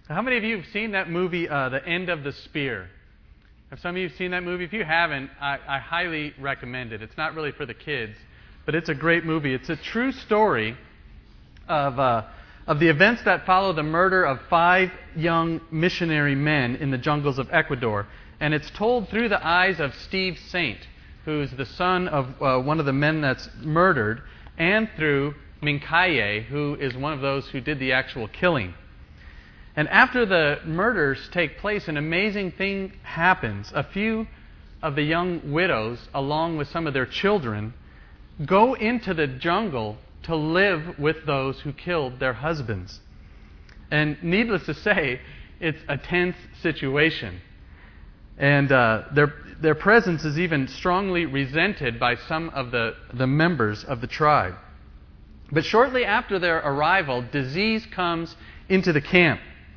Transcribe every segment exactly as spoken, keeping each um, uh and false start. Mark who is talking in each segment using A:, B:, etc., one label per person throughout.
A: How many of you have seen that movie, uh, The End of the Spear? Have some of you seen that movie? If you haven't, I, I highly recommend it. It's not really for the kids, but it's a great movie. It's a true story of uh, of the events that follow the murder of five young missionary men in the jungles of Ecuador. And it's told through the eyes of Steve Saint, who's the son of uh, one of the men that's murdered, and through Mincaye, who is one of those who did the actual killing. And after the murders take place, an amazing thing happens. A few of the young widows, along with some of their children, go into the jungle to live with those who killed their husbands. And needless to say, it's a tense situation. And uh, their their presence is even strongly resented by some of the, the members of the tribe. But shortly after their arrival, disease comes into the camp.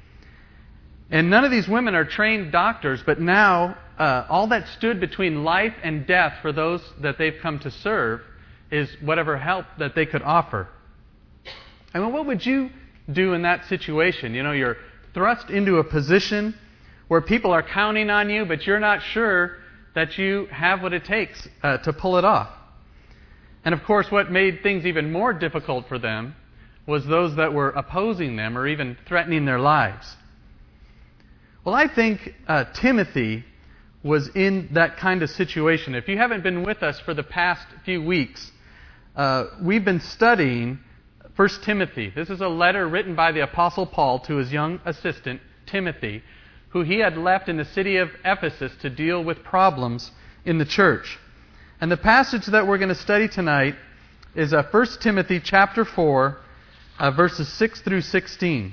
A: And none of these women are trained doctors, but now uh, all that stood between life and death for those that they've come to serve is whatever help that they could offer. I mean, what would you do in that situation? You know, you're thrust into a position where people are counting on you, but you're not sure that you have what it takes uh, to pull it off. And of course, what made things even more difficult for them was those that were opposing them or even threatening their lives. Well, I think uh, Timothy was in that kind of situation. If you haven't been with us for the past few weeks, uh, we've been studying First Timothy. This is a letter written by the Apostle Paul to his young assistant, Timothy, who he had left in the city of Ephesus to deal with problems in the church. And the passage that we're going to study tonight is uh, First Timothy chapter four, uh, verses six through sixteen.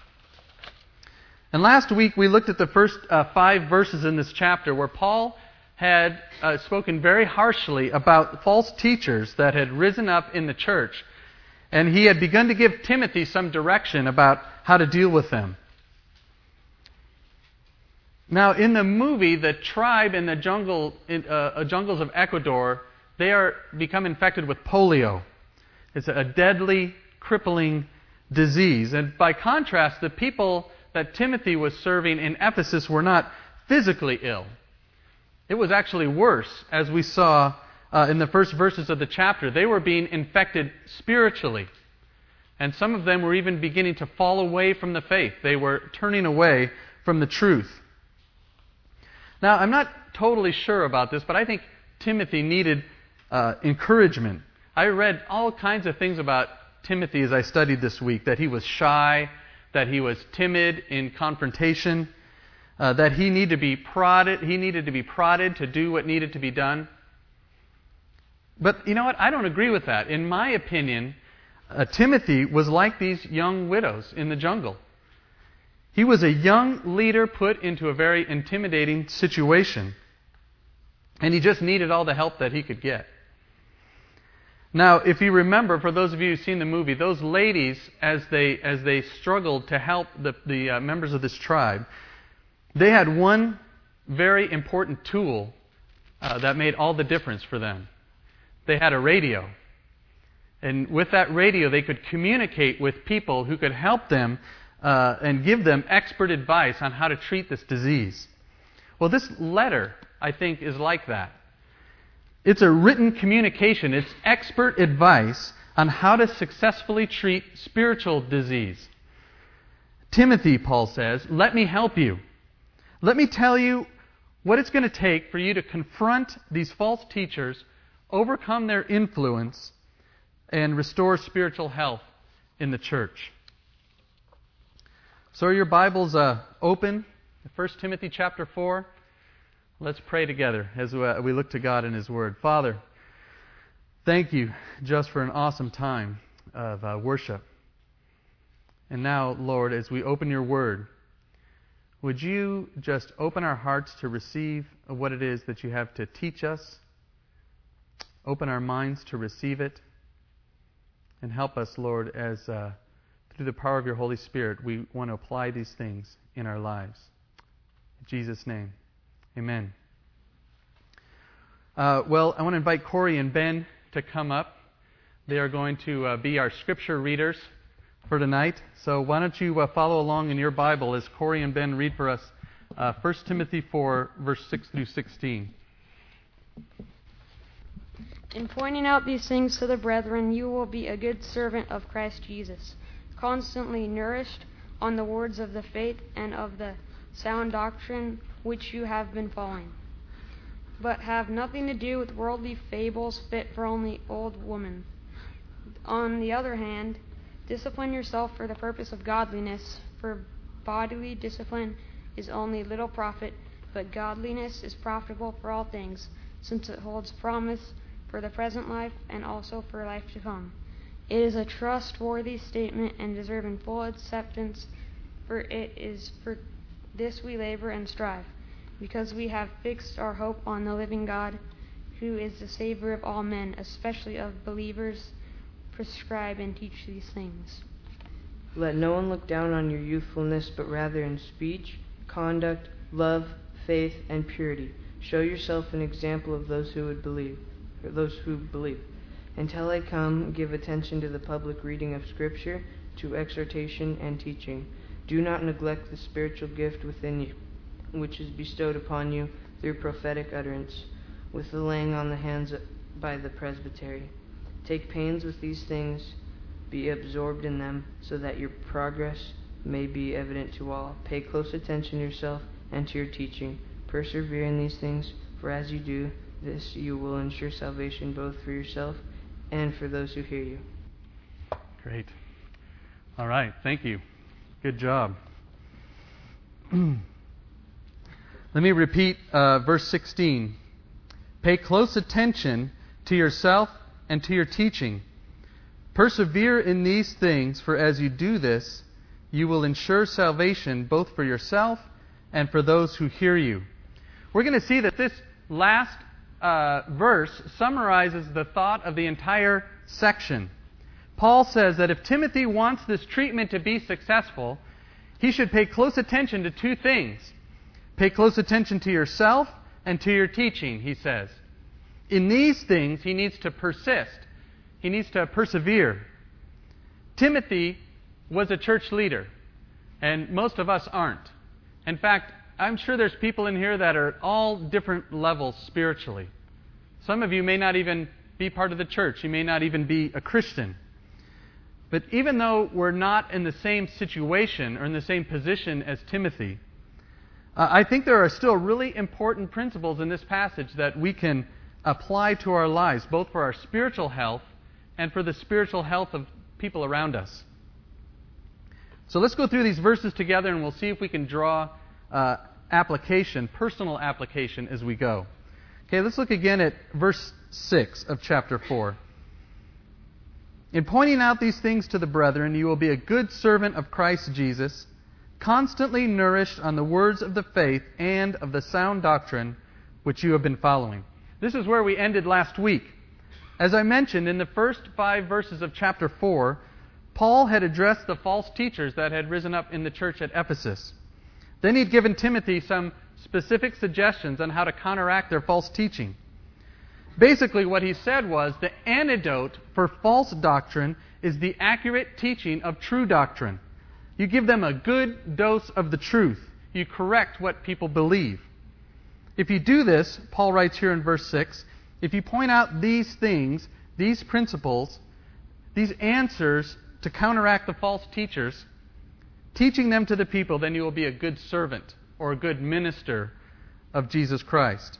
A: And last week we looked at the first uh, five verses in this chapter where Paul had uh, spoken very harshly about false teachers that had risen up in the church. And he had begun to give Timothy some direction about how to deal with them. Now, in the movie, the tribe in the jungle, in, uh, jungles of Ecuador, they are become infected with polio. It's a deadly, crippling disease. And by contrast, the people that Timothy was serving in Ephesus were not physically ill. It was actually worse, as we saw uh, in the first verses of the chapter. They were being infected spiritually. And some of them were even beginning to fall away from the faith. They were turning away from the truth. Now, I'm not totally sure about this, but I think Timothy needed uh, encouragement. I read all kinds of things about Timothy as I studied this week, that he was shy, that he was timid in confrontation, uh, that he needed to be prodded, he needed to be prodded to do what needed to be done. But you know what? I don't agree with that. In my opinion, uh, Timothy was like these young widows in the jungle. He was a young leader put into a very intimidating situation, and he just needed all the help that he could get. Now, if you remember, for those of you who've seen the movie, those ladies, as they as they struggled to help the, the uh, members of this tribe, they had one very important tool uh, that made all the difference for them. They had a radio. And with that radio, they could communicate with people who could help them uh, and give them expert advice on how to treat this disease. Well, this letter, I think, is like that. It's a written communication. It's expert advice on how to successfully treat spiritual disease. Timothy, Paul says, let me help you. Let me tell you what it's going to take for you to confront these false teachers, overcome their influence, and restore spiritual health in the church. So are your Bibles uh, open? First Timothy chapter four. Let's pray together as we look to God and His Word. Father, thank you just for an awesome time of uh, worship. And now, Lord, as we open your Word, would you just open our hearts to receive what it is that you have to teach us? Open our minds to receive it. And help us, Lord, as uh, through the power of your Holy Spirit, we want to apply these things in our lives. In Jesus' name. Amen. Uh, well, I want to invite Corey and Ben to come up. They are going to uh, be our scripture readers for tonight. So why don't you uh, follow along in your Bible as Corey and Ben read for us uh, First Timothy four, verse six through sixteen.
B: In pointing out these things to the brethren, you will be a good servant of Christ Jesus, constantly nourished on the words of the faith and of the sound doctrine which you have been following. But have nothing to do with worldly fables fit for only old women. On the other hand, discipline yourself for the purpose of godliness, for bodily discipline is only little profit, but godliness is profitable for all things, since it holds promise for the present life and also for life to come. It is a trustworthy statement and deserving full acceptance, for it is for this we labor and strive, because we have fixed our hope on the living God, who is the Savior of all men, especially of believers. Prescribe and teach these things.
C: Let no one look down on your youthfulness, but rather in speech, conduct, love, faith, and purity. Show yourself an example of those who would believe, or those who believe. Until I come, give attention to the public reading of Scripture, to exhortation and teaching. Do not neglect the spiritual gift within you, which is bestowed upon you through prophetic utterance, with the laying on the hands by the presbytery. Take pains with these things, be absorbed in them, so that your progress may be evident to all. Pay close attention to yourself and to your teaching. Persevere in these things, for as you do this, you will ensure salvation both for yourself and for those who hear you.
A: Great. All right, thank you. Good job. Let me repeat uh, verse sixteen. Pay close attention to yourself and to your teaching. Persevere in these things, for as you do this, you will ensure salvation both for yourself and for those who hear you. We're going to see that this last uh, verse summarizes the thought of the entire section. Paul says that if Timothy wants this treatment to be successful, he should pay close attention to two things. Pay close attention to yourself and to your teaching, he says. In these things, he needs to persist. He needs to persevere. Timothy was a church leader, and most of us aren't. In fact, I'm sure there's people in here that are all different levels spiritually. Some of you may not even be part of the church. You may not even be a Christian. But even though we're not in the same situation or in the same position as Timothy, uh, I think there are still really important principles in this passage that we can apply to our lives, both for our spiritual health and for the spiritual health of people around us. So let's go through these verses together and we'll see if we can draw uh, application, personal application as we go. Okay, let's look again at verse six of chapter four. In pointing out these things to the brethren, you will be a good servant of Christ Jesus, constantly nourished on the words of the faith and of the sound doctrine which you have been following. This is where we ended last week. As I mentioned, in the first five verses of chapter four, Paul had addressed the false teachers that had risen up in the church at Ephesus. Then he'd given Timothy some specific suggestions on how to counteract their false teaching. Basically, what he said was the antidote for false doctrine is the accurate teaching of true doctrine. You give them a good dose of the truth. You correct what people believe. If you do this, Paul writes here in verse six, if you point out these things, these principles, these answers to counteract the false teachers, teaching them to the people, then you will be a good servant or a good minister of Jesus Christ.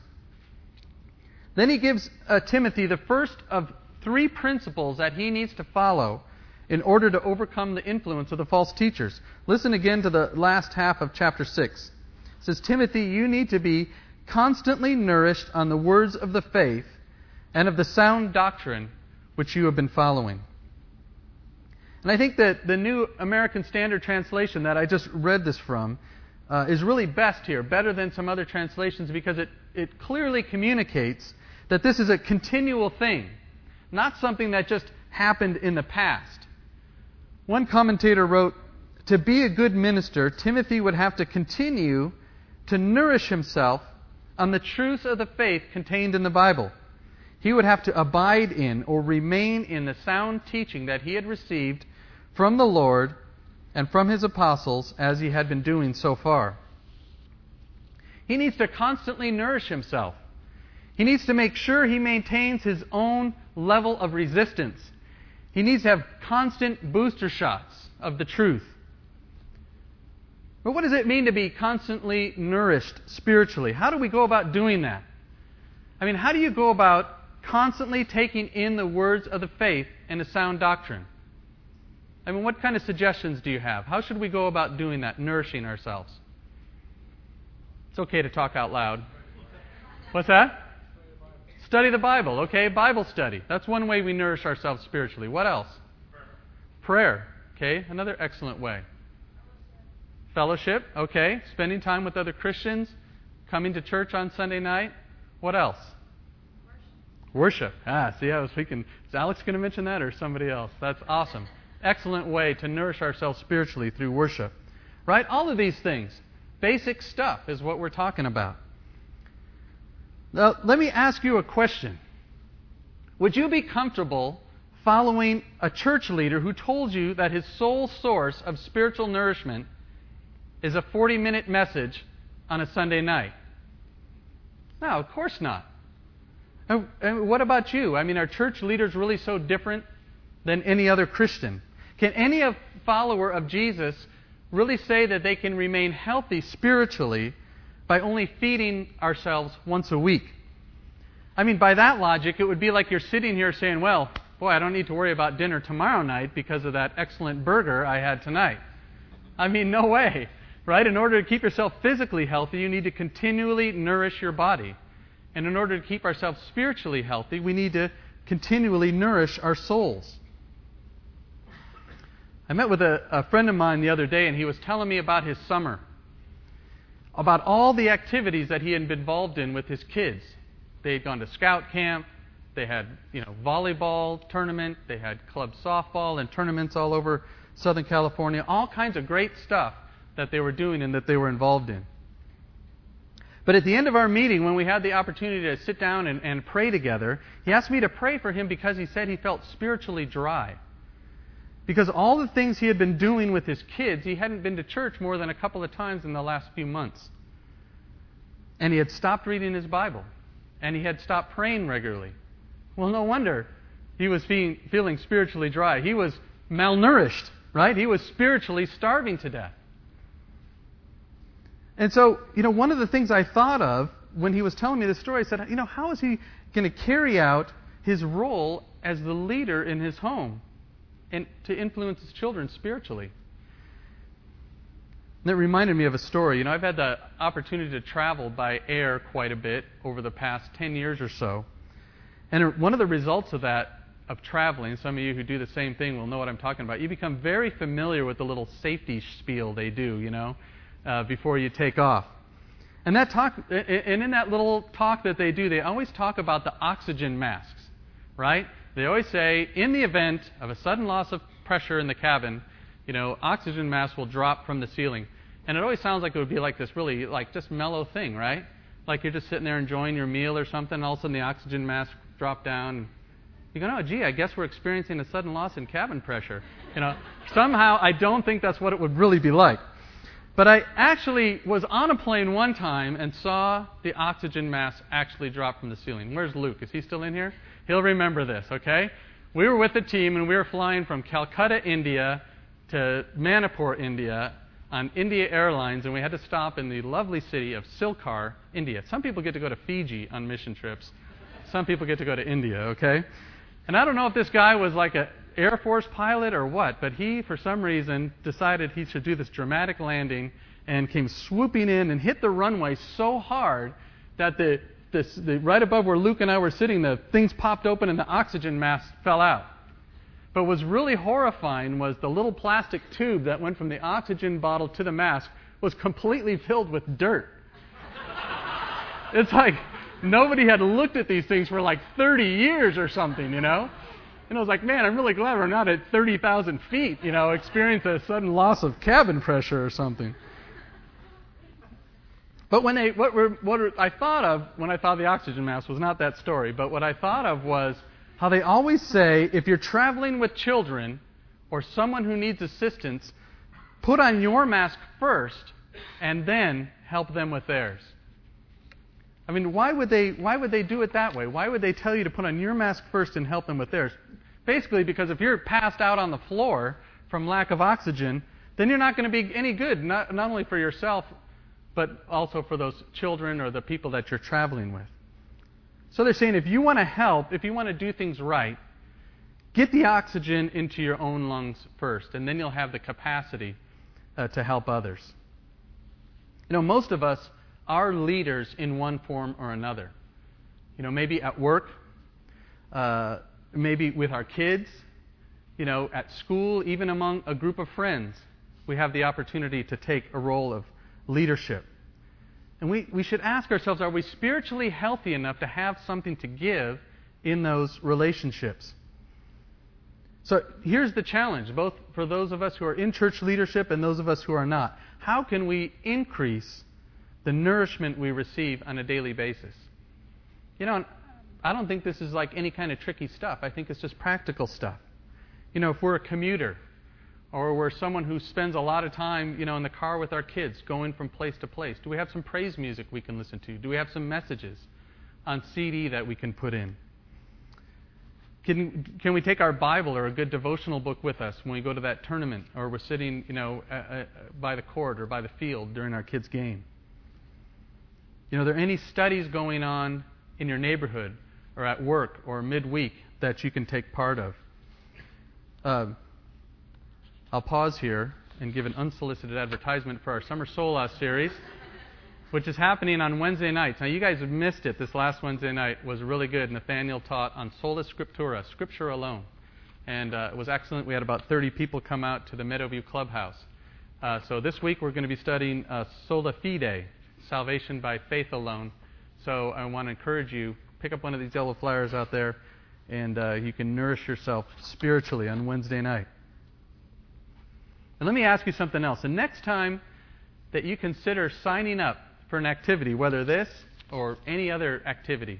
A: Then he gives uh, Timothy the first of three principles that he needs to follow in order to overcome the influence of the false teachers. Listen again to the last half of chapter six. It says, Timothy, you need to be constantly nourished on the words of the faith and of the sound doctrine which you have been following. And I think that the New American Standard Translation that I just read this from uh, is really best here, better than some other translations, because it, it clearly communicates that this is a continual thing, not something that just happened in the past. One commentator wrote, to be a good minister, Timothy would have to continue to nourish himself on the truths of the faith contained in the Bible. He would have to abide in or remain in the sound teaching that he had received from the Lord and from his apostles as he had been doing so far. He needs to constantly nourish himself. He needs to make sure he maintains his own level of resistance. He needs to have constant booster shots of the truth. But what does it mean to be constantly nourished spiritually? How do we go about doing that? I mean, how do you go about constantly taking in the words of the faith and a sound doctrine? I mean, what kind of suggestions do you have? How should we go about doing that, nourishing ourselves? It's okay to talk out loud. What's that? Study the Bible. Okay, Bible study. That's one way we nourish ourselves spiritually. What else? Prayer. Okay, another excellent way. Fellowship. Okay, spending time with other Christians, coming to church on Sunday night. What else? Worship. Worship. Ah, see, I was thinking, is Alex going to mention that or somebody else? That's awesome. Excellent way to nourish ourselves spiritually through worship. Right? All of these things. Basic stuff is what we're talking about. Now, let me ask you a question. Would you be comfortable following a church leader who told you that his sole source of spiritual nourishment is a forty-minute message on a Sunday night? No, of course not. And, and what about you? I mean, are church leaders really so different than any other Christian? Can any of, follower of Jesus really say that they can remain healthy spiritually by only feeding ourselves once a week? I mean, by that logic, it would be like you're sitting here saying, well, boy, I don't need to worry about dinner tomorrow night because of that excellent burger I had tonight. I mean, no way, right? In order to keep yourself physically healthy, you need to continually nourish your body. And in order to keep ourselves spiritually healthy, we need to continually nourish our souls. I met with a, a friend of mine the other day, and he was telling me about his summer, about all the activities that he had been involved in with his kids. They had gone to scout camp, they had, you know, volleyball tournament, they had club softball and tournaments all over Southern California, all kinds of great stuff that they were doing and that they were involved in. But at the end of our meeting, when we had the opportunity to sit down and, and pray together, he asked me to pray for him because he said he felt spiritually dry. Because all the things he had been doing with his kids, he hadn't been to church more than a couple of times in the last few months. And he had stopped reading his Bible. And he had stopped praying regularly. Well, no wonder he was being, feeling spiritually dry. He was malnourished, right? He was spiritually starving to death. And so, you know, one of the things I thought of when he was telling me this story, I said, you know, how is he going to carry out his role as the leader in his home and to influence his children spiritually? And that reminded me of a story. You know, I've had the opportunity to travel by air quite a bit over the past ten years or so. And one of the results of that, of traveling, some of you who do the same thing will know what I'm talking about, you become very familiar with the little safety spiel they do, you know, uh, before you take off. And that talk, and in that little talk that they do, they always talk about the oxygen masks, right? They always say, in the event of a sudden loss of pressure in the cabin, you know, oxygen masks will drop from the ceiling. And it always sounds like it would be like this really, like, just mellow thing, right? Like you're just sitting there enjoying your meal or something, and all of a sudden the oxygen mask drop down. You go, oh, gee, I guess we're experiencing a sudden loss in cabin pressure. You know, somehow I don't think that's what it would really be like. But I actually was on a plane one time and saw the oxygen mask actually drop from the ceiling. Where's Luke? Is he still in here? He'll remember this, okay? We were with the team, and we were flying from Calcutta, India, to Manipur, India, on India Airlines, and we had to stop in the lovely city of Silchar, India. Some people get to go to Fiji on mission trips. Some people get to go to India, okay? And I don't know if this guy was like an Air Force pilot or what, but he, for some reason, decided he should do this dramatic landing and came swooping in and hit the runway so hard that the, the, the right above where Luke and I were sitting, the things popped open and the oxygen mask fell out. But what was really horrifying was the little plastic tube that went from the oxygen bottle to the mask was completely filled with dirt. It's like nobody had looked at these things for like thirty years or something, you know? And I was like, man, I'm really glad we're not at thirty thousand feet, you know, experiencing a sudden loss of cabin pressure or something. But when they, what, were, what I thought of when I thought of the oxygen mask was not that story, but what I thought of was how they always say, if you're traveling with children, or someone who needs assistance, put on your mask first and then help them with theirs. I mean, why would they why would they do it that way? Why would they tell you to put on your mask first and help them with theirs? Basically, because if you're passed out on the floor from lack of oxygen, then you're not going to be any good, not, not only for yourself, but also for those children or the people that you're traveling with. So they're saying if you want to help, if you want to do things right, get the oxygen into your own lungs first, and then you'll have the capacity uh, to help others. You know, most of us are leaders in one form or another. You know, maybe at work, uh, maybe with our kids, you know, at school, even among a group of friends, we have the opportunity to take a role of leadership. And we, we should ask ourselves, are we spiritually healthy enough to have something to give in those relationships? So here's the challenge, both for those of us who are in church leadership and those of us who are not. How can we increase the nourishment we receive on a daily basis? You know, I don't think this is like any kind of tricky stuff. I think it's just practical stuff. You know, if we're a commuter, or we're someone who spends a lot of time, you know, in the car with our kids, going from place to place, do we have some praise music we can listen to? Do we have some messages on C D that we can put in? Can, can we take our Bible or a good devotional book with us when we go to that tournament, or we're sitting, you know, uh, uh, by the court or by the field during our kids' game? You know, are there any studies going on in your neighborhood or at work or midweek that you can take part of? Uh, I'll pause here and give an unsolicited advertisement for our Summer Sola series, which is happening on Wednesday nights. Now, you guys have missed it. This last Wednesday night was really good. Nathaniel taught on Sola Scriptura, Scripture alone. And uh, it was excellent. We had about thirty people come out to the Meadowview Clubhouse. Uh, so this week we're going to be studying uh, Sola Fide, salvation by faith alone. So I want to encourage you, pick up one of these yellow flyers out there, and uh, you can nourish yourself spiritually on Wednesday night. And let me ask you something else. The next time that you consider signing up for an activity, whether this or any other activity,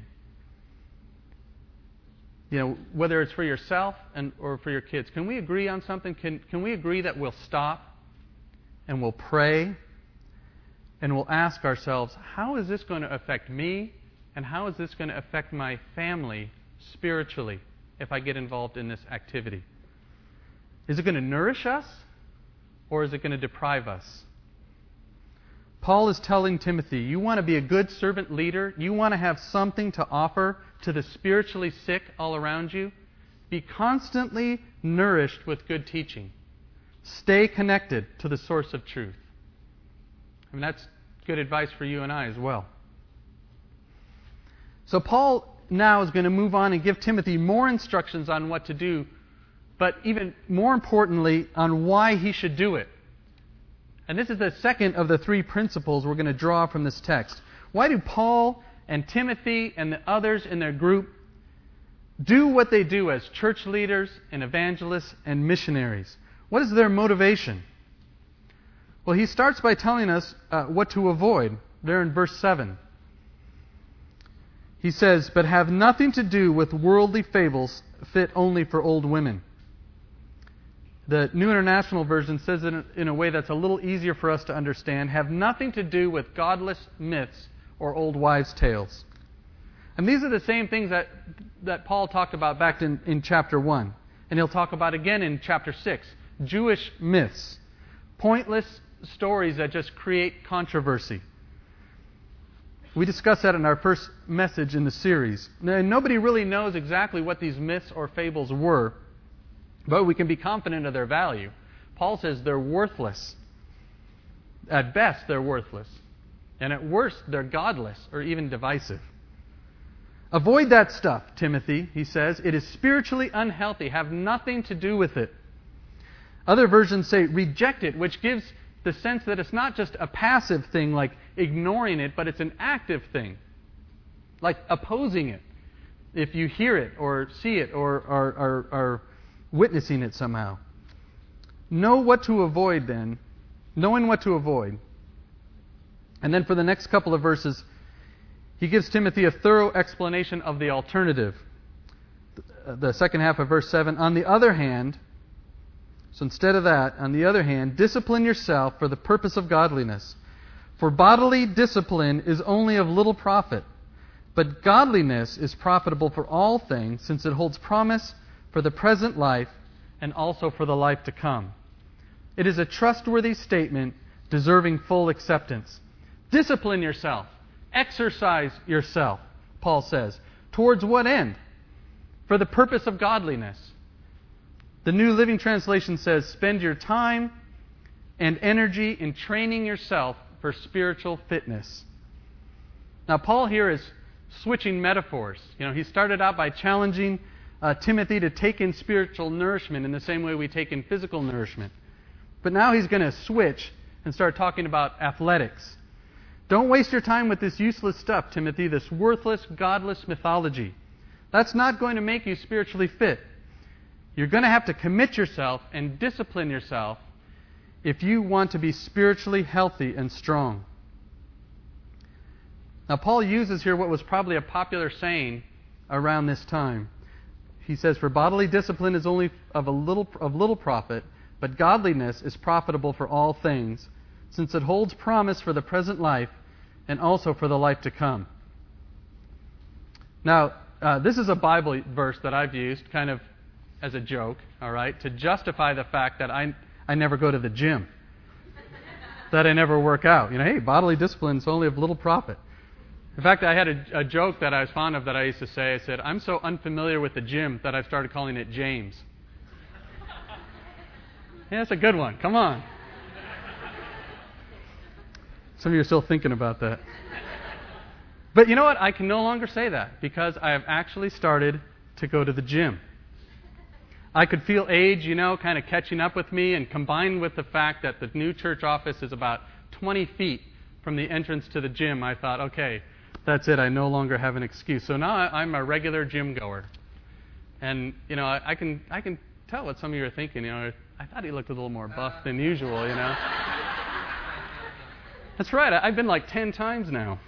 A: you know, whether it's for yourself and or for your kids, can we agree on something? Can can we agree that we'll stop and we'll pray and we'll ask ourselves, how is this going to affect me, and how is this going to affect my family spiritually if I get involved in this activity? Is it going to nourish us, or is it going to deprive us? Paul is telling Timothy, you want to be a good servant leader? You want to have something to offer to the spiritually sick all around you? Be constantly nourished with good teaching. Stay connected to the source of truth. I mean, that's good advice for you and I as well. So Paul now is going to move on and give Timothy more instructions on what to do, but even more importantly, on why he should do it. And this is the second of the three principles we're going to draw from this text. Why do Paul and Timothy and the others in their group do what they do as church leaders and evangelists and missionaries? What is their motivation? Well, he starts by telling us uh, what to avoid there in verse seven. He says, but have nothing to do with worldly fables fit only for old women. The New International Version says it in a way that's a little easier for us to understand. Have nothing to do with godless myths or old wives' tales. And these are the same things that, that Paul talked about back in, in chapter one. And he'll talk about again in chapter six. Jewish myths. Pointless stories that just create controversy. We discussed that in our first message in the series. Now, nobody really knows exactly what these myths or fables were, but we can be confident of their value. Paul says they're worthless. At best, they're worthless. And at worst, they're godless or even divisive. Avoid that stuff, Timothy, he says. It is spiritually unhealthy. Have nothing to do with it. Other versions say reject it, which gives the sense that it's not just a passive thing like ignoring it, but it's an active thing, like opposing it if you hear it or see it or are, are, are witnessing it somehow. Know what to avoid then, knowing what to avoid. And then for the next couple of verses, he gives Timothy a thorough explanation of the alternative. The second half of verse seven, on the other hand,
D: So instead of that, on the other hand, discipline yourself for the purpose of godliness. For bodily discipline is only of little profit, but godliness is profitable for all things, since it holds promise for the present life and also for the life to come. It is a trustworthy statement deserving full acceptance. Discipline yourself. Exercise yourself, Paul says. Towards what end? For the purpose of godliness. The New Living Translation says, spend your time and energy in training yourself for spiritual fitness. Now, Paul here is switching metaphors. You know, he started out by challenging uh, Timothy to take in spiritual nourishment in the same way we take in physical nourishment. But now he's going to switch and start talking about athletics. Don't waste your time with this useless stuff, Timothy, this worthless, godless mythology. That's not going to make you spiritually fit. You're going to have to commit yourself and discipline yourself if you want to be spiritually healthy and strong. Now, Paul uses here what was probably a popular saying around this time. He says, for bodily discipline is only of a little of little profit, but godliness is profitable for all things, since it holds promise for the present life and also for the life to come. Now, uh, this is a Bible verse that I've used kind of as a joke, all right, to justify the fact that I I never go to the gym, that I never work out. You know, hey, bodily discipline is only of little profit. In fact, I had a, a joke that I was fond of that I used to say. I said, I'm so unfamiliar with the gym that I've started calling it James. Yeah, that's a good one. Come on. Some of you are still thinking about that. But you know what? I can no longer say that because I have actually started to go to the gym. I could feel age, you know, kind of catching up with me, and combined with the fact that the new church office is about twenty feet from the entrance to the gym, I thought, okay, that's it. I no longer have an excuse. So now I'm a regular gym goer. And, you know, I, I can I can tell what some of you are thinking. You know, I thought he looked a little more buff than usual, you know. That's right. I've been like ten times now.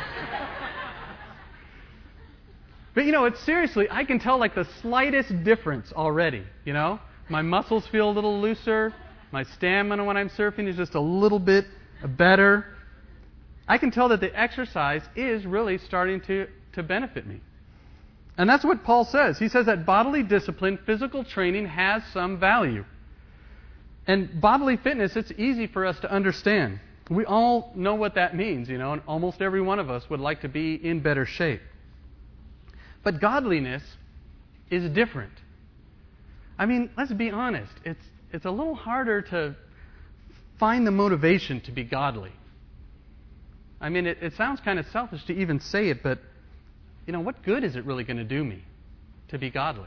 D: But, you know, it's seriously, I can tell like the slightest difference already, you know. My muscles feel a little looser. My stamina when I'm surfing is just a little bit better. I can tell that the exercise is really starting to, to benefit me. And that's what Paul says. He says that bodily discipline, physical training, has some value. And bodily fitness, it's easy for us to understand. We all know what that means, you know, and almost every one of us would like to be in better shape. But godliness is different. I mean, let's be honest. It's it's a little harder to find the motivation to be godly. I mean, it, it sounds kind of selfish to even say it, but, you know, what good is it really going to do me to be godly?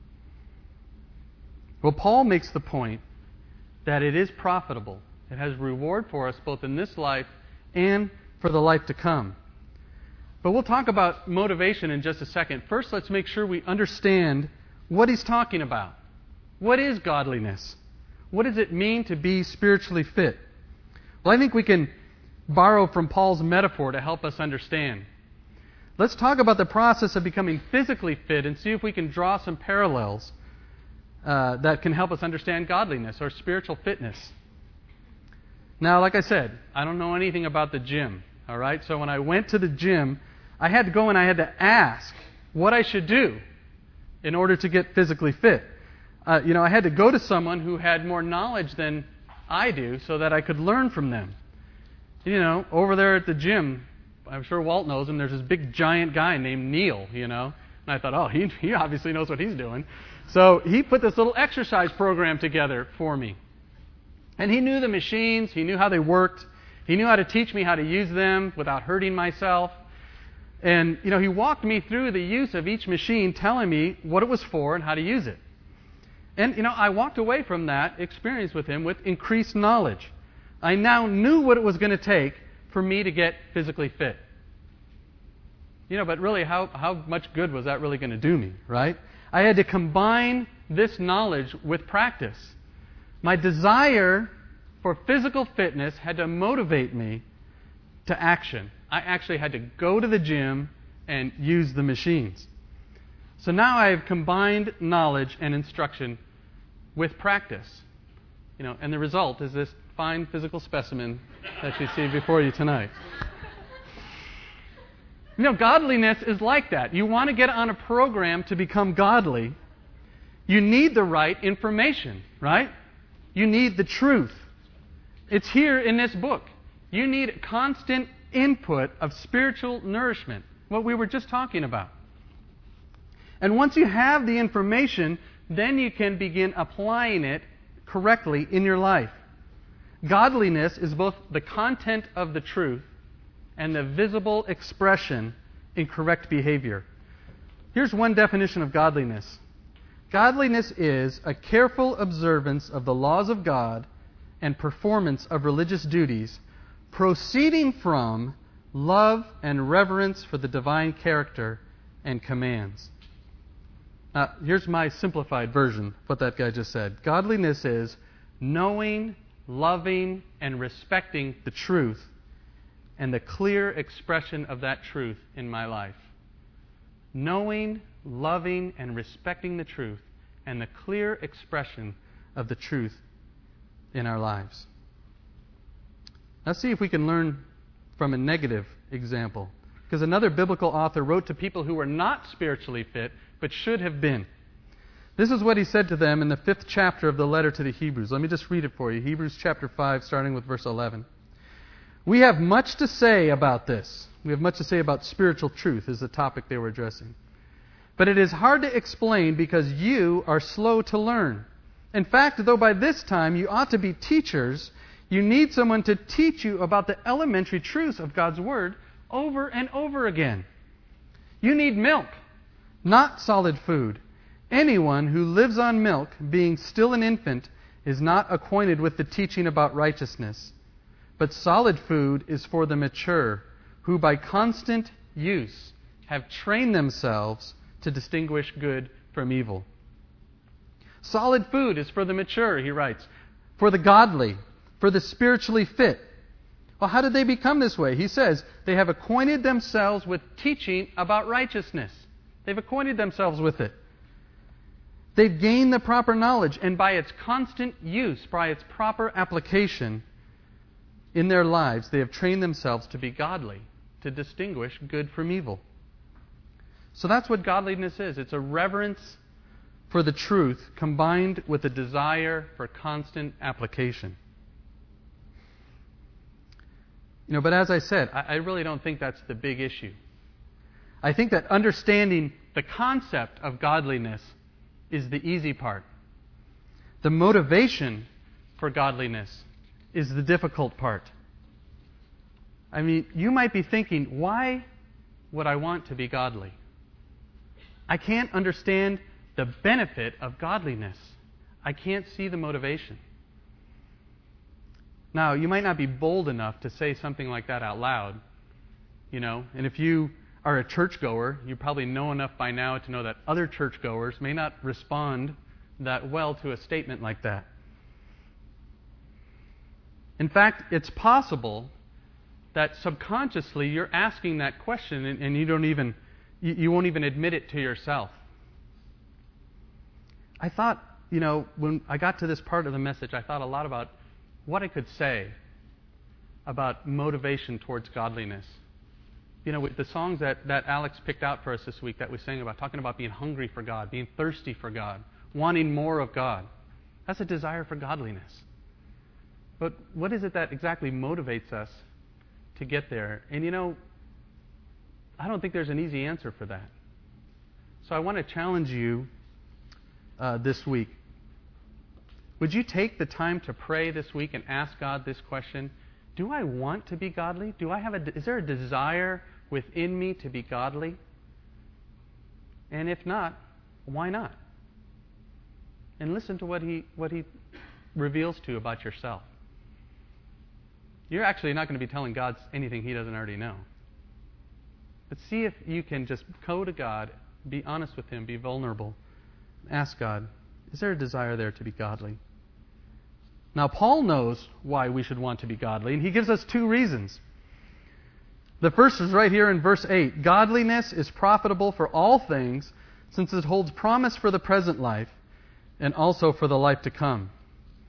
D: Well, Paul makes the point that it is profitable. It has reward for us both in this life and for the life to come. But we'll talk about motivation in just a second. First, let's make sure we understand what he's talking about. What is godliness? What does it mean to be spiritually fit? Well, I think we can borrow from Paul's metaphor to help us understand. Let's talk about the process of becoming physically fit and see if we can draw some parallels uh, that can help us understand godliness or spiritual fitness. Now, like I said, I don't know anything about the gym, all right? So when I went to the gym, I had to go and I had to ask what I should do in order to get physically fit. Uh, you know, I had to go to someone who had more knowledge than I do so that I could learn from them. You know, over there at the gym, I'm sure Walt knows him, there's this big giant guy named Neil, you know. And I thought, oh, he, he obviously knows what he's doing. So he put this little exercise program together for me. And he knew the machines, he knew how they worked, he knew how to teach me how to use them without hurting myself. And, you know, he walked me through the use of each machine, telling me what it was for and how to use it. And, you know, I walked away from that experience with him with increased knowledge. I now knew what it was going to take for me to get physically fit. You know, but really, how, how much good was that really going to do me, right? I had to combine this knowledge with practice. My desire for physical fitness had to motivate me to action. I actually had to go to the gym and use the machines. So now I have combined knowledge and instruction with practice.
A: You know, and the result is this fine physical specimen that you see before you tonight. You know, godliness is like that. You want to get on a program to become godly, you need the right information, right? You need the truth. It's here in this book. You need constant input of spiritual nourishment, what we were just talking about. And once you have the information, then you can begin applying it correctly in your life. Godliness is both the content of the truth and the visible expression in correct behavior. Here's one definition of godliness. Godliness is a careful observance of the laws of God and performance of religious duties, proceeding from love and reverence for the divine character and commands. Uh, here's my simplified version of what that guy just said. Godliness is knowing, loving, and respecting the truth and the clear expression of that truth in my life. Knowing, loving, and respecting the truth and the clear expression of the truth in our lives. Let's see if we can learn from a negative example. Because another biblical author wrote to people who were not spiritually fit, but should have been. This is what he said to them in the fifth chapter of the letter to the Hebrews. Let me just read it for you. Hebrews chapter five, starting with verse eleven. We have much to say about this. We have much to say about spiritual truth, is the topic they were addressing. But it is hard to explain because you are slow to learn. In fact, though by this time you ought to be teachers, you need someone to teach you about the elementary truths of God's Word over and over again. You need milk, not solid food. Anyone who lives on milk, being still an infant, is not acquainted with the teaching about righteousness. But solid food is for the mature, who by constant use have trained themselves to distinguish good from evil. Solid food is for the mature, he writes, for the godly, for the spiritually fit. Well, how did they become this way? He says, they have acquainted themselves with teaching about righteousness. They've acquainted themselves with it. They've gained the proper knowledge, and by its constant use, by its proper application in their lives, they have trained themselves to be godly, to distinguish good from evil. So that's what godliness is. It's a reverence for the truth combined with a desire for constant application. You know, but as I said, I, I really don't think that's the big issue. I think that understanding the concept of godliness is the easy part. The motivation for godliness is the difficult part. I mean, you might be thinking, why would I want to be godly? I can't understand the benefit of godliness. I can't see the motivation. Now, you might not be bold enough to say something like that out loud, you know, and if you are a churchgoer, you probably know enough by now to know that other churchgoers may not respond that well to a statement like that. In fact, it's possible that subconsciously you're asking that question and, and you don't even you, you won't even admit it to yourself. I thought, you know, when I got to this part of the message, I thought a lot about what I could say about motivation towards godliness. You know, with the songs that, that Alex picked out for us this week that we sang about, talking about being hungry for God, being thirsty for God, wanting more of God. That's a desire for godliness. But what is it that exactly motivates us to get there? And you know, I don't think there's an easy answer for that. So I want to challenge you uh, this week. Would you take the time to pray this week and ask God this question? Do I want to be godly? Do I have a, is there a desire within me to be godly? And if not, why not? And listen to what he what he reveals to you about yourself. You're actually not going to be telling God anything He doesn't already know. But see if you can just go to God, be honest with Him, be vulnerable, ask God, is there a desire there to be godly? Now, Paul knows why we should want to be godly, and he gives us two reasons. The first is right here in verse eight. Godliness is profitable for all things, since it holds promise for the present life and also for the life to come.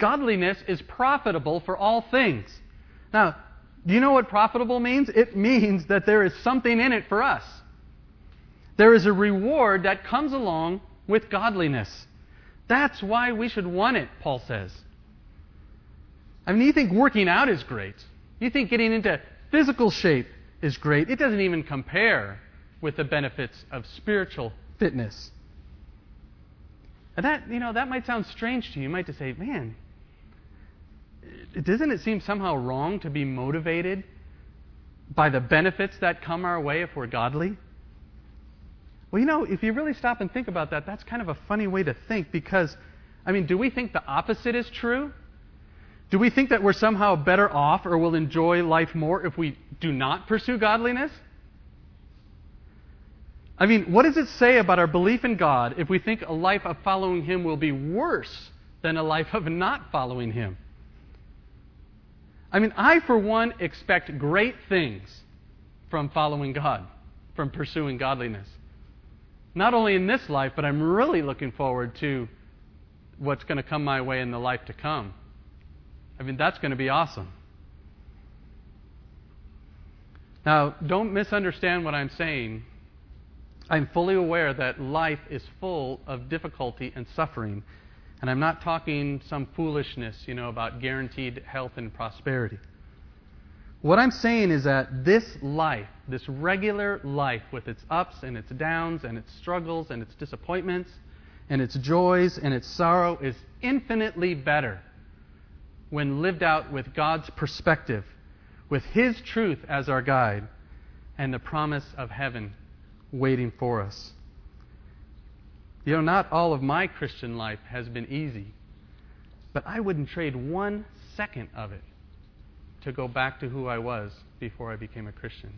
D: godliness is profitable for all things. Now, do you know what profitable means? It means that there is something in it for us. There is a reward that comes along with godliness. That's why we should want it, Paul says. I mean, you think working out is great. You think getting into physical shape is great. It doesn't even compare with the benefits of spiritual fitness. And that, you know, that might sound strange to you. You might just say, man, doesn't it seem somehow wrong to be motivated by the benefits that come our way if we're godly? Well, you know, if you really stop and think about that, that's kind of a funny way to think because, I mean, do we think the opposite is true? Do we think that we're somehow better off or will enjoy life more if we do not pursue godliness? I mean, what does it say about our belief in God if we think a life of following Him will be worse than a life of not following Him? I mean, I, for one, expect great things from following God, from pursuing godliness. Not only in this life, but I'm really looking forward to what's going to come my way in the life to come. I mean, that's going to be awesome. Now, don't misunderstand what I'm saying. I'm fully aware that life is full of difficulty and suffering. And I'm not talking some foolishness, you know, about guaranteed health and prosperity. What I'm saying is that this life, this regular life with its ups and its downs and its struggles and its disappointments and its joys and its sorrow is infinitely better when lived out with God's perspective, with His truth as our guide, and the promise of heaven waiting for us. You know, not all of my Christian life has been easy, but I wouldn't trade one second of it to go back to who I was before I became a Christian.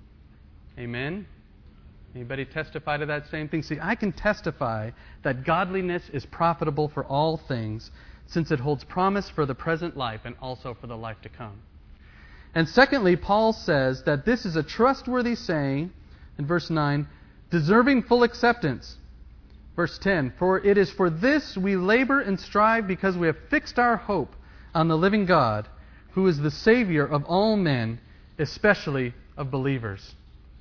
D: Amen? Anybody testify to that same thing? See, I can testify that godliness is profitable for all things, since it holds promise for the present life and also for the life to come. And secondly, Paul says that this is a trustworthy saying, in verse nine, deserving full acceptance. Verse ten, for it is for this we labor and strive because we have fixed our hope on the living God, who is the Savior of all men, especially of believers.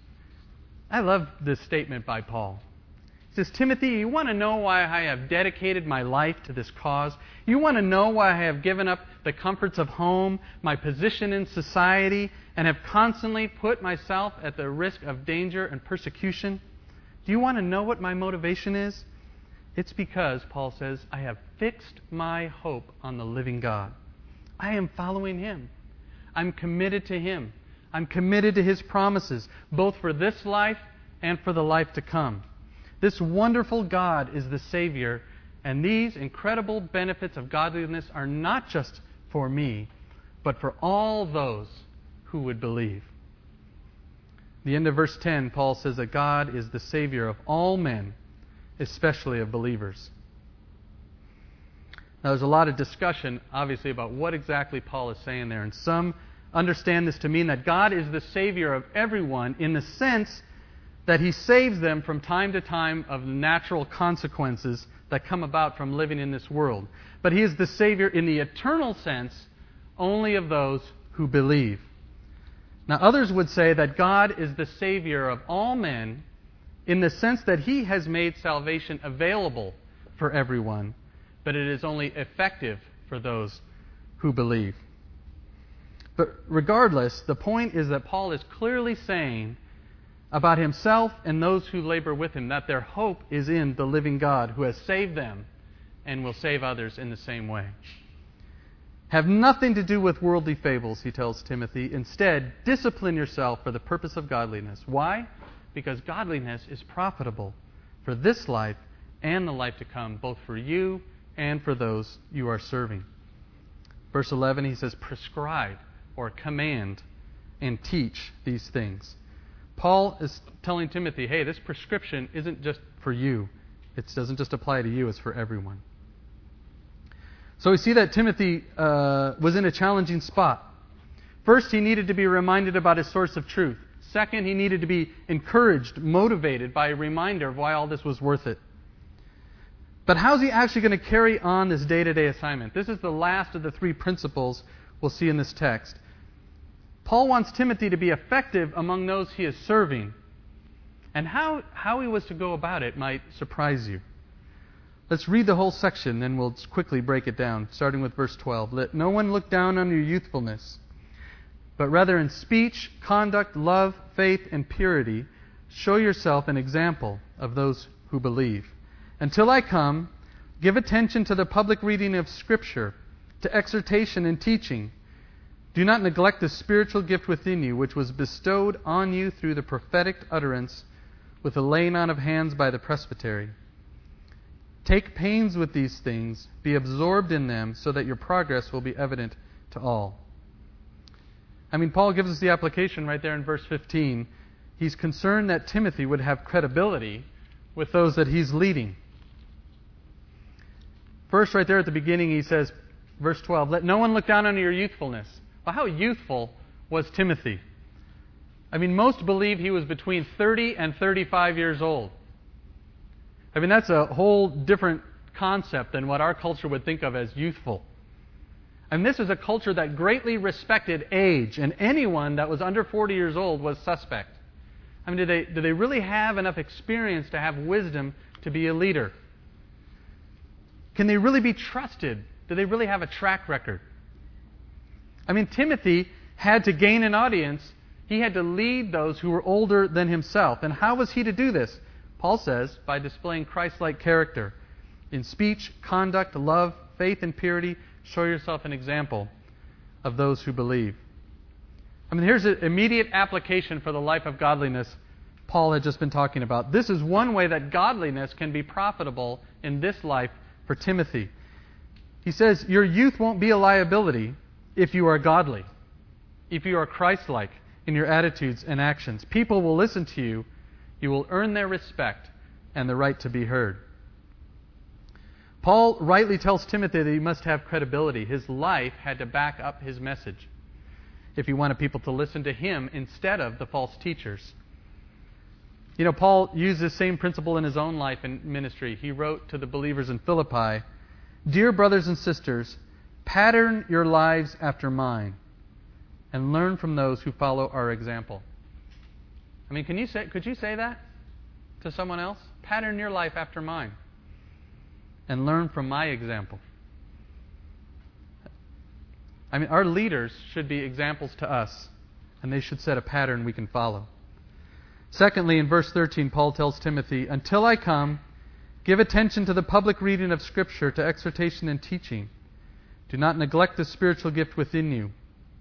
D: I love this statement by Paul. He says, Timothy, you want to know why I have dedicated my life to this cause? You want to know why I have given up the comforts of home, my position in society, and have constantly put myself at the risk of danger and persecution? Do you want to know what my motivation is? It's because, Paul says, I have fixed my hope on the living God. I am following Him. I'm committed to Him. I'm committed to His promises, both for this life and for the life to come. This wonderful God is the Savior, and these incredible benefits of godliness are not just for me, but for all those who would believe. The end of verse ten, Paul says that God is the Savior of all men, especially of believers. Now, there's a lot of discussion, obviously, about what exactly Paul is saying there. And some understand this to mean that God is the Savior of everyone in the sense that He saves them from time to time of natural consequences that come about from living in this world. But He is the Savior in the eternal sense only of those who believe. Now, others would say that God is the Savior of all men in the sense that He has made salvation available for everyone, but it is only effective for those who believe. But regardless, the point is that Paul is clearly saying about himself and those who labor with him that their hope is in the living God who has saved them and will save others in the same way. Have nothing to do with worldly fables, he tells Timothy. Instead, discipline yourself for the purpose of godliness. Why? Because godliness is profitable for this life and the life to come, both for you and for those you are serving. Verse eleven, he says, prescribe or command and teach these things. Paul is telling Timothy, hey, this prescription isn't just for you. It doesn't just apply to you, it's for everyone. So we see that Timothy uh, was in a challenging spot. First, he needed to be reminded about his source of truth. Second, he needed to be encouraged, motivated by a reminder of why all this was worth it. But how's he actually going to carry on this day-to-day assignment? This is the last of the three principles we'll see in this text. Paul wants Timothy to be effective among those he is serving. And how, how he was to go about it might surprise you. Let's read the whole section, then we'll quickly break it down, starting with verse twelve. Let no one look down on your youthfulness, but rather in speech, conduct, love, faith, and purity, show yourself an example of those who believe. Until I come, give attention to the public reading of Scripture, to exhortation and teaching. Do not neglect the spiritual gift within you, which was bestowed on you through the prophetic utterance with the laying on of hands by the presbytery. Take pains with these things, be absorbed in them, so that your progress will be evident to all. I mean, Paul gives us the application right there in verse fifteen. He's concerned that Timothy would have credibility with those that he's leading. First, right there at the beginning, he says, verse twelve, let no one look down on your youthfulness. Well, how youthful was Timothy? I mean, most believe he was between thirty and thirty-five years old. I mean, that's a whole different concept than what our culture would think of as youthful. And this is a culture that greatly respected age, and anyone that was under forty years old was suspect. I mean, did they, did they really have enough experience to have wisdom to be a leader? Can they really be trusted? Do they really have a track record? I mean, Timothy had to gain an audience. He had to lead those who were older than himself. And how was he to do this? Paul says, by displaying Christ-like character. In speech, conduct, love, faith, and purity, show yourself an example of those who believe. I mean, here's an immediate application for the life of godliness Paul had just been talking about. This is one way that godliness can be profitable in this life for Timothy. He says, your youth won't be a liability if you are godly, if you are Christ-like in your attitudes and actions. People will listen to you. You will earn their respect and the right to be heard. Paul rightly tells Timothy that he must have credibility. His life had to back up his message if he wanted people to listen to him instead of the false teachers. You know, Paul used this same principle in his own life and ministry. He wrote to the believers in Philippi, dear brothers and sisters, pattern your lives after mine and learn from those who follow our example. I mean, can you say, could you say that to someone else? Pattern your life after mine and learn from my example. I mean, our leaders should be examples to us, and they should set a pattern we can follow. Secondly, in verse thirteen, Paul tells Timothy, until I come, give attention to the public reading of Scripture, to exhortation and teaching. Do not neglect the spiritual gift within you.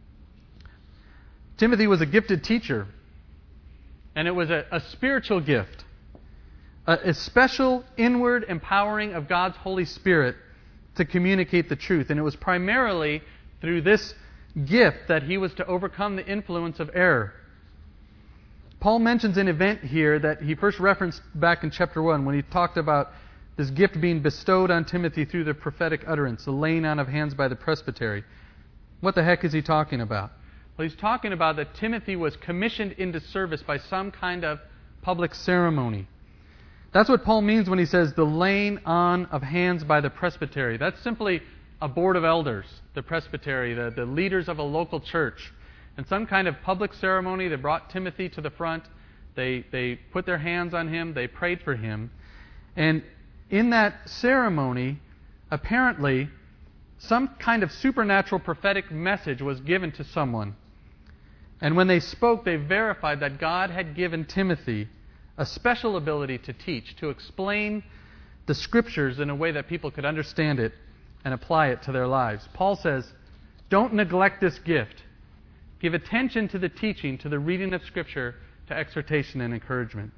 D: Timothy was a gifted teacher. And it was a, a spiritual gift, a, a special inward empowering of God's Holy Spirit to communicate the truth. And it was primarily through this gift that he was to overcome the influence of error. Paul mentions an event here that he first referenced back in chapter one when he talked about this gift being bestowed on Timothy through the prophetic utterance, the laying on of hands by the presbytery. What the heck is he talking about? Well, he's talking about that Timothy was commissioned into service by some kind of public ceremony. That's what Paul means when he says the laying on of hands by the presbytery. That's simply a board of elders, the presbytery, the, the leaders of a local church. And some kind of public ceremony, they brought Timothy to the front. They, they put their hands on him. They prayed for him. And in that ceremony, apparently, some kind of supernatural prophetic message was given to someone. And when they spoke, they verified that God had given Timothy a special ability to teach, to explain the Scriptures in a way that people could understand it and apply it to their lives. Paul says, don't neglect this gift. Give attention to the teaching, to the reading of Scripture, to exhortation and encouragement.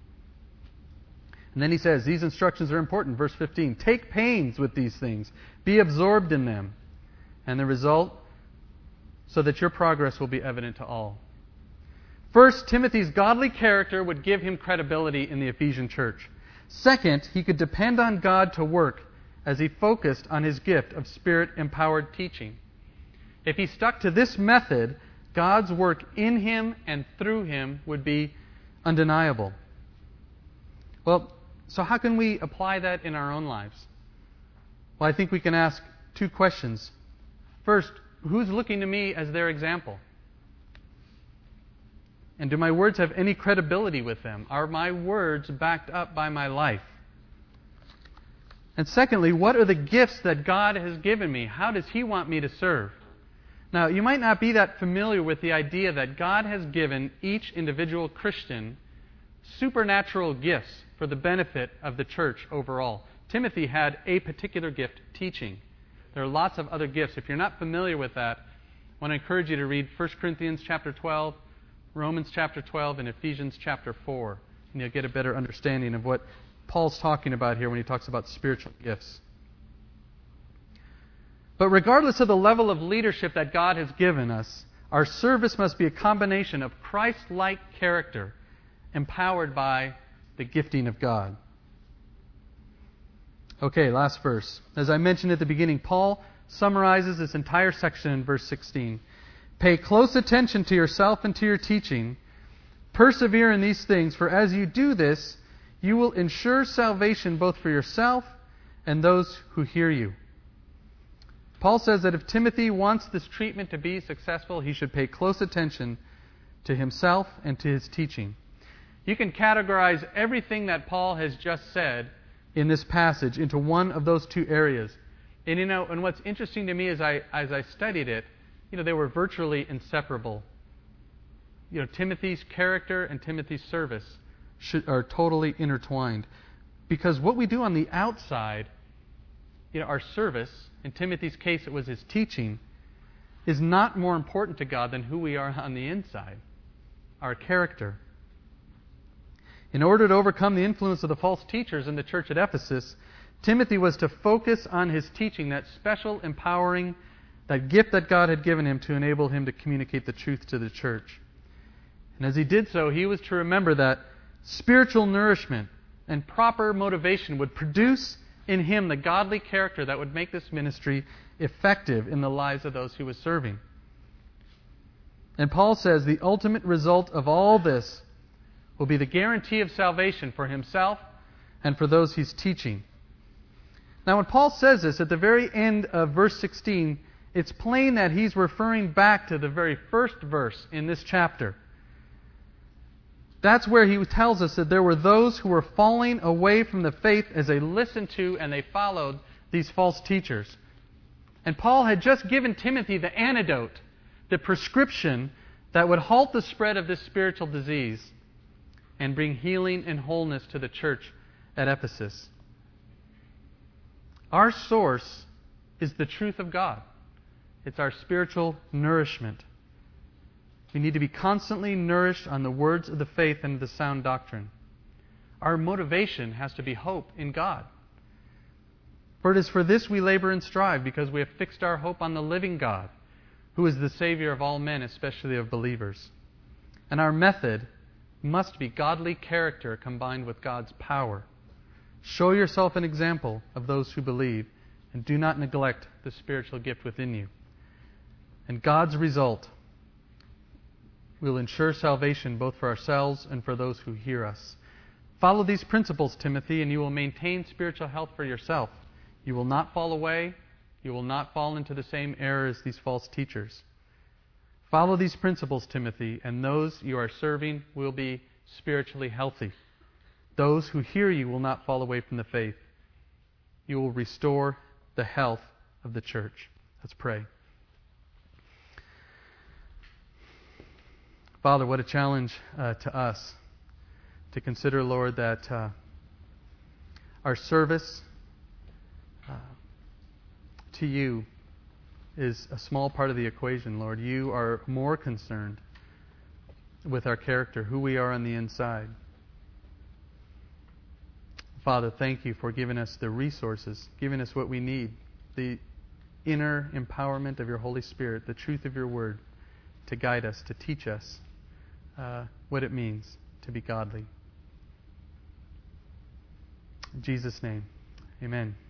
D: And then he says, these instructions are important. Verse fifteen, take pains with these things. Be absorbed in them. And the result, so that your progress will be evident to all. First, Timothy's godly character would give him credibility in the Ephesian church. Second, he could depend on God to work as he focused on his gift of Spirit-empowered teaching. If he stuck to this method, God's work in him and through him would be undeniable. Well, So how can we apply that in our own lives? Well, I think we can ask two questions. First, who's looking to me as their example? And do my words have any credibility with them? Are my words backed up by my life? And secondly, what are the gifts that God has given me? How does He want me to serve? Now, you might not be that familiar with the idea that God has given each individual Christian supernatural gifts for the benefit of the church overall. Timothy had a particular gift, teaching. There are lots of other gifts. If you're not familiar with that, I want to encourage you to read First Corinthians chapter twelve, Romans chapter twelve, and Ephesians chapter four. And you'll get a better understanding of what Paul's talking about here when he talks about spiritual gifts. But regardless of the level of leadership that God has given us, our service must be a combination of Christ-like character empowered by the gifting of God. Okay, last verse. As I mentioned at the beginning, Paul summarizes this entire section in verse sixteen. Pay close attention to yourself and to your teaching. Persevere in these things, for as you do this, you will ensure salvation both for yourself and those who hear you. Paul says that if Timothy wants this treatment to be successful, he should pay close attention to himself and to his teaching. You can categorize everything that Paul has just said in this passage into one of those two areas. And you know, and what's interesting to me as I as I studied it, you know, they were virtually inseparable. You know, Timothy's character and Timothy's service should, are totally intertwined. Because what we do on the outside, you know, our service, in Timothy's case it was his teaching, is not more important to God than who we are on the inside, our character. In order to overcome the influence of the false teachers in the church at Ephesus, Timothy was to focus on his teaching, that special empowering, that gift that God had given him to enable him to communicate the truth to the church. And as he did so, he was to remember that spiritual nourishment and proper motivation would produce in him the godly character that would make this ministry effective in the lives of those he was serving. And Paul says the ultimate result of all this will be the guarantee of salvation for himself and for those he's teaching. Now, when Paul says this at the very end of verse sixteen, it's plain that he's referring back to the very first verse in this chapter. That's where he tells us that there were those who were falling away from the faith as they listened to and they followed these false teachers. And Paul had just given Timothy the antidote, the prescription that would halt the spread of this spiritual disease and bring healing and wholeness to the church at Ephesus. Our source is the truth of God. It's our spiritual nourishment. We need to be constantly nourished on the words of the faith and the sound doctrine. Our motivation has to be hope in God. For it is for this we labor and strive, because we have fixed our hope on the living God, who is the Savior of all men, especially of believers. And our method must be godly character combined with God's power. Show yourself an example of those who believe, and do not neglect the spiritual gift within you. And God's result will ensure salvation both for ourselves and for those who hear us. Follow these principles, Timothy, and you will maintain spiritual health for yourself. You will not fall away. You will not fall into the same error as these false teachers. Follow these principles, Timothy, and those you are serving will be spiritually healthy. Those who hear you will not fall away from the faith. You will restore the health of the church. Let's pray. Father, what a challenge uh, to us to consider, Lord, that uh, our service uh, to you is a small part of the equation, Lord. You are more concerned with our character, who we are on the inside. Father, thank you for giving us the resources, giving us what we need, the inner empowerment of your Holy Spirit, the truth of your word to guide us, to teach us uh, what it means to be godly. In Jesus' name, amen.